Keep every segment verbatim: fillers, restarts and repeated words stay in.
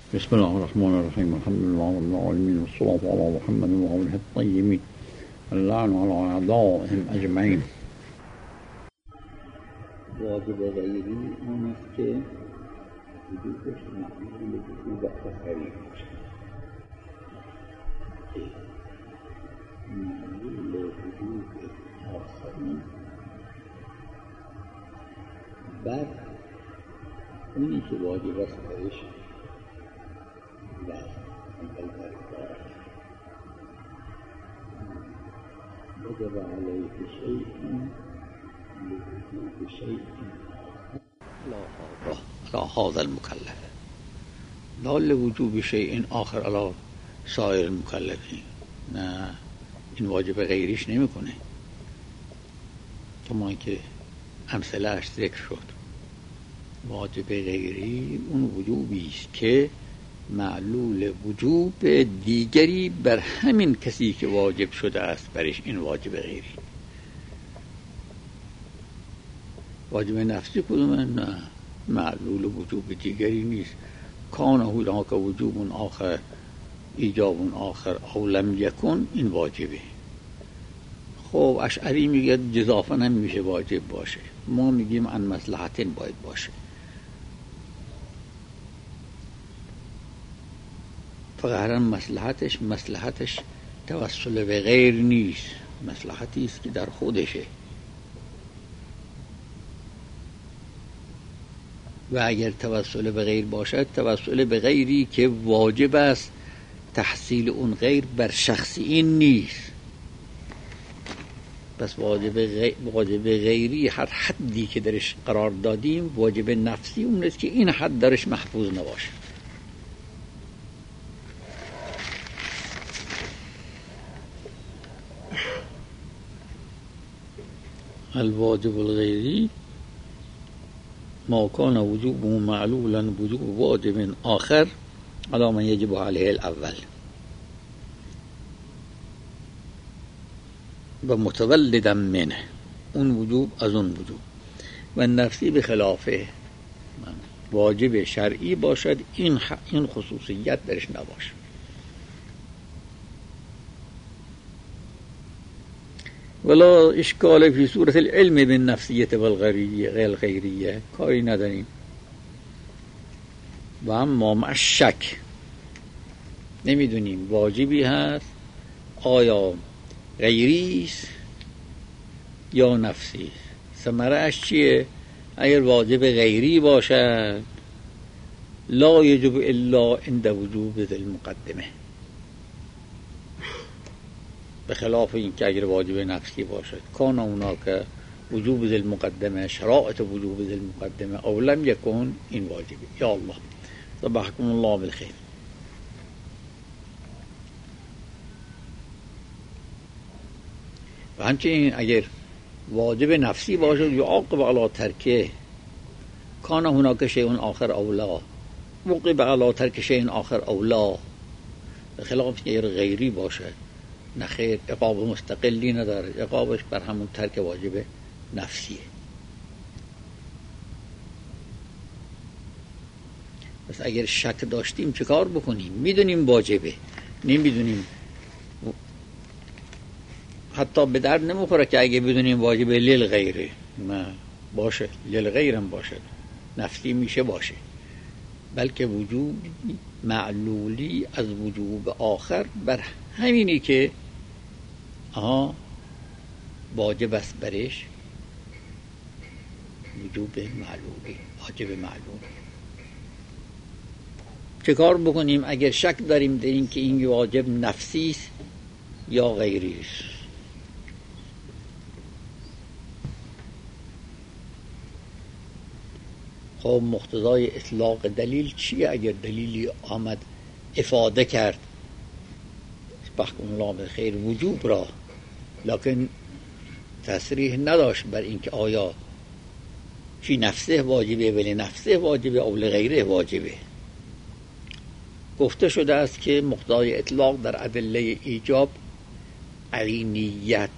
بسم الله الرحمن الرحيم الحمد لله رب العالمين والصلاة على محمد وآله الطيبين اللعن على أعدائهم أجمعين. واجب غیری اون است که وجودش معلول وجود آخری باشد. معلول وجود آخری بر اونی که واجب است برش وجب عليه شيء لوجود شيء على هذا المكلف لا لوجوب شيء آخر على سایر المکلفین. نه، این واجب غیریش نمیکنه. کما که امثله‌اش ذکر شد، واجب غیری اون وجوبی است که معلول وجوب دیگری بر همین کسی که واجب شده است برش این واجب غیری. واجب نفسی کدومه؟ نه، معلول وجوب دیگری نیست. کان هناک وجوب آخر ایجاب آخر او لم یکن، این واجبه. خب اشعری میگه جزافا هم میشه واجب باشه، ما میگیم عن مصلحت باید باشه. فقط مصلحتش مصلحتش توسل به غیر نیست، مصلحتی است که در خودشه. و اگر توسل به غیر باشد، توسل به غیری که واجب است تحصیل اون غیر بر شخصی این نیست. پس واجب غیر واجب غیری هر حدی که درش قرار دادیم واجب نفسی اون است که این حد درش محفوظ نباشه. الواجب الغیری ما کان وجوبه معلولا وجوب واجب آخر على من یجب علیه الاول و متولدا منه، اون وجوب از اون وجوب. و نفسی به خلافه واجب شرعی باشد این این خصوصیت درش نباشه. ولا اشکال فی صورت العلم بالنفسیت والغیریه غیر غیریه، کاری نداریم. و اما مع شک، نمیدونیم واجبی هست آیا غیریست یا نفسی. ثمره‌اش چیه؟ اگر واجب غیری باشد لا یجب الا عند وجوب ذی المقدمه، به خلاف این که اگر واجب نفسی باشد کان هناک وجوب ذی المقدمه، شرائط وجوب ذی المقدمه او لم یکن، این واجبه. یا الله صبحكم الله بالخیر. و همچنین اگر واجب نفسی باشد یعاقب علی ترکه کان هناک شیء آخر اولا، موقب علی ترک شیء آخر اولا، به خلاف اگر غیری باشد نه خیر، عقاب مستقلی نداره، عقابش بر همون ترک واجب نفسیه. پس اگر شک داشتیم چه کار بکنیم؟ میدونیم واجبه، نمیدونیم، حتی به درد نمیخوره که اگه بدونیم واجبه لیل غیره، نه باشه، لیل غیرم باشه، نفسی میشه باشه، بلکه وجوب معلولی از وجوب آخر بر همینی که آها واجب است برش وجوب معلولی، واجب معلول. چه کار بکنیم اگر شک داریم در این که این واجب نفسی است یا غیری است؟ خب مقتضای اطلاق دلیل چیه؟ اگر دلیلی آمد افاده کرد بحکم الله بخیر وجوب را، لکن تصریح نداشت بر اینکه آیا فی نفسه واجبه ولی نفسه واجبه او لغیره واجبه. گفته شده است که مقتضای اطلاق در ادله ایجاب عینیت،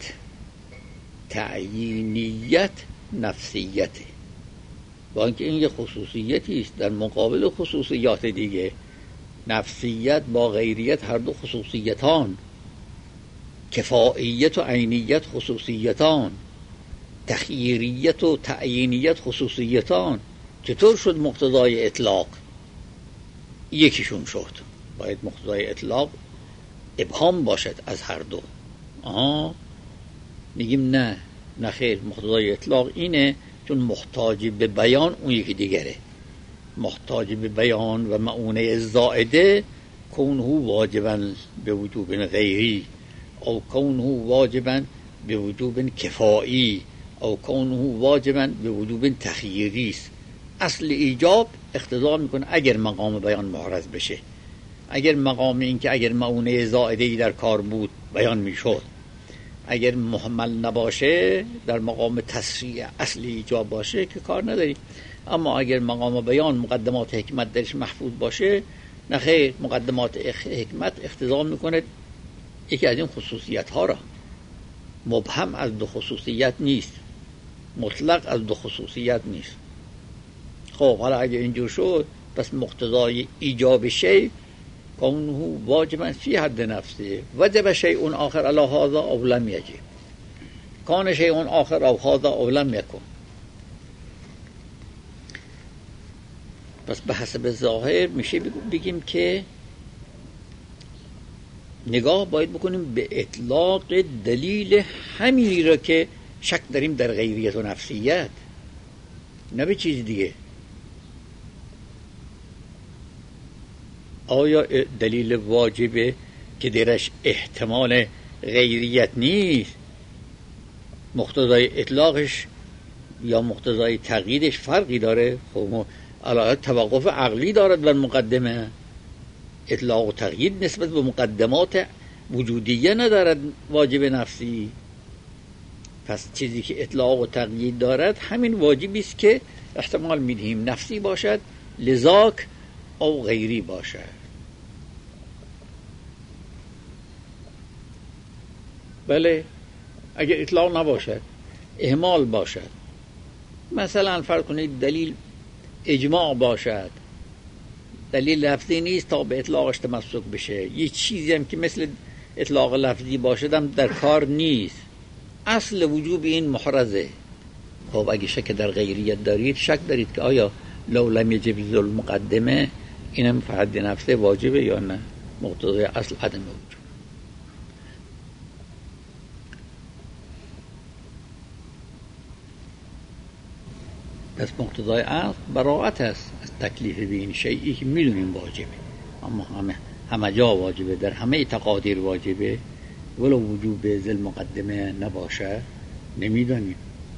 تعیینیت، نفسیت، با اینکه این یه خصوصیتی است در مقابل خصوصیات دیگه. نفسیت با غیریت هر دو خصوصیتان، کفاییت و عینیت خصوصیتان، تخییریت و تعیینیت خصوصیتان. چطور شد مقتضای اطلاق؟ یکیشون شد. باید مقتضای اطلاق ابهام باشد از هر دو. آها میگیم نه نه خیر، مقتضای اطلاق اینه چون محتاج به بیان اون یکی دیگره. محتاج به بیان و معونه زائده کونه واجبا به وجوب غیری او کونه واجبا به وجوب کفایی او کونه واجبا به وجوب تخییری است. اصل ایجاب اقتضا میکنه اگر مقام بیان محرز بشه، اگر مقام این که اگر معونه زائده‌ای در کار بود بیان میشد، اگر محمل نباشه در مقام تسریع اصل ایجاب باشه که کار نداری. اما اگر مقام بیان مقدمات حکمت درش محفوظ باشه، نه خیر، مقدمات حکمت اقتضا میکنه یکی از این خصوصیت ها را. مبهم از دو خصوصیت نیست، مطلق از دو خصوصیت نیست. خب حالا اگر اینجور شد پس مقتضای ایجاب شیء کونه واجبا فی حد نفسه وجب شیء آخر علی هذا او لم یجب، کان شیء آخر او هذا او لم یکن. پس به حسب ظاهر میشه بگیم که نگاه باید بکنیم به اطلاق دلیل همینی را که شک داریم در غیریت و نفسیت، نه به چیز دیگه. آیا دلیل واجبه که درش احتمال غیریت نیست، مقتضای اطلاقش یا مقتضای تقییدش فرقی داره؟ خب علاوه توقف عقلی دارد بر مقدمه، اطلاق و تقیید نسبت به مقدمات وجودیه ندارد واجب نفسی. پس چیزی که اطلاق و تقیید دارد همین واجبی است که احتمال میدهیم نفسی باشد لذاک او غیری باشد. بله اگر اطلاق نباشد، اهمال باشد، مثلا فرض کنید دلیل اجماع باشد، دلیل لفظی نیست تا به اطلاقش تمسک بشه، یه چیزی هم که مثل اطلاق لفظی باشد هم در کار نیست، اصل وجوب این محرزه. خب اگه شک در غیریت دارید، شک دارید که آیا لو لم یجب ذل مقدمه اینم فحد نفسه واجبه یا نه، مقتضای اصل عدم وجود. پس مقتضای اصل براءت است از تکلیف به این شیئی که میدونیم واجبه، اما همه همه جا واجبه، در همه تقادیر واجبه، ولو وجوب ذل مقدمه نباشه نمیدونیم.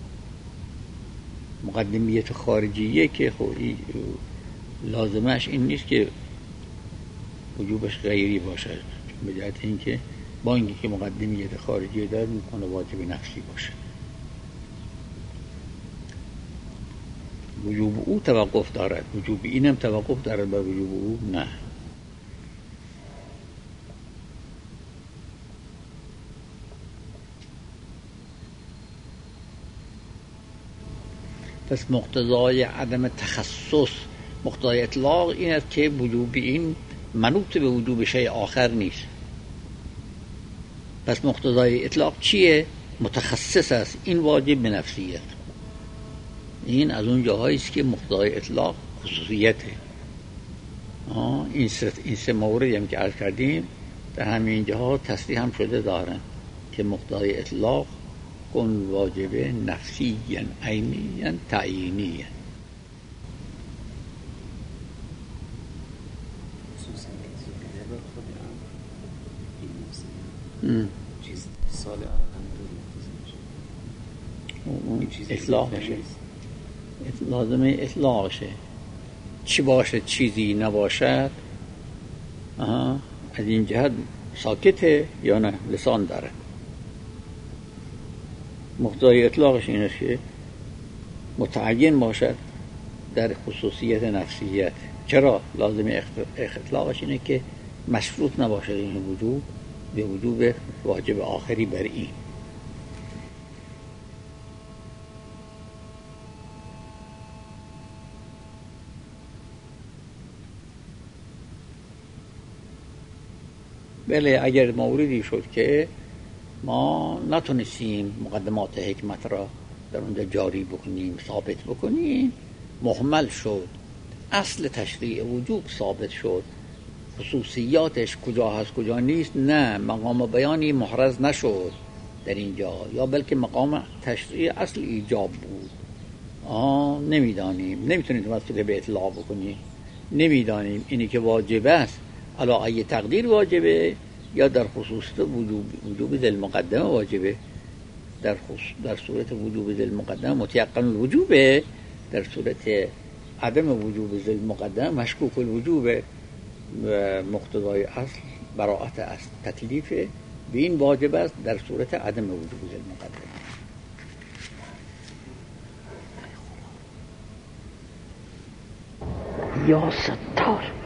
مقدمیت خارجیه که خودی لازمش این نیست که وجوبش غیری باشه، به جهت این که با اینکه که مقدمیت خارجی داره میکنه واجب نفسی باشه. وجوب او توقف دارد، وجوب اینم توقف دارد بر وجوب او نه. پس مقتضای عدم تخصص، مقتضای اطلاق این است که وجوب این منوط به وجوب شیء آخر نیست. پس مقتضای اطلاق چیه؟ متخصص است، این واجب به نفسیت. این از اون جاهایی است که مقتضای اطلاق خصوصیته. آه این سه این سه موردی هم که عرض کردیم در همین جاها تصریح هم شده دارن که مقتضای اطلاق کن واجب نفسی عینی تعیینی. چیز سال اطلاق بشه، لازمه اطلاق شه. چی باشه چیزی نباشد، آها از این جهت ساکته یا نه لسان داره. مقتضای اطلاقش این است که متعین باشد در خصوصیت نفسیت. چرا؟ لازمه اطلاقش اینه که مشروط نباشد این وجوب به وجوب واجب آخری بر این. بله اگر موردی شد که ما نتونستیم مقدمات حکمت را در اونجا جاری بکنیم، ثابت بکنیم، مهمل شد، اصل تشریع وجوب ثابت شد، خصوصیاتش کجا هست کجا نیست، نه مقام بیانی محرز نشد در اینجا، یا بلکه مقام تشریع اصل ایجاب بود. آه نمیدانیم، نمیتونید مسئله به اطلاع بکنیم، نمیدانیم اینی که واجب است علا ای تقدیر واجبه یا در خصوص وجوب وجوب ذل مقدمه واجبه. در در صورت وجوب ذل مقدمه متيقن الوجوبه، در صورت عدم وجوب ذل مقدمه مشکوک الوجوبه و مقتضای اصل براءت اصل تکلیف به این واجب است در صورت عدم وجوب ذل مقدمه. یا ستار